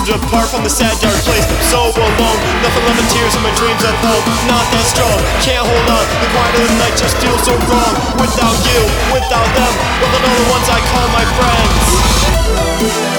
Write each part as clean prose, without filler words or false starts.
depart from the sad dark place. So alone, nothing left but tears and my dreams at home. Not that strong, can't hold on. The quiet of the night just feels so wrong. Without you, without them, without all the ones I call my friends.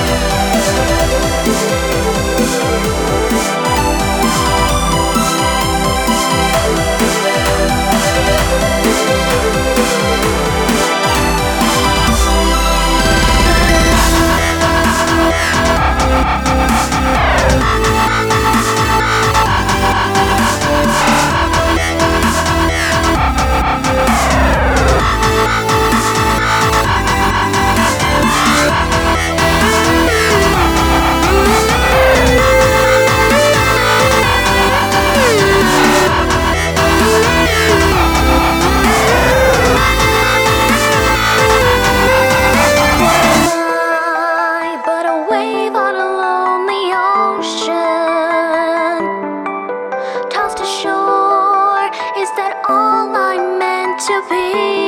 Tossed ashore, is that all I'm meant to be?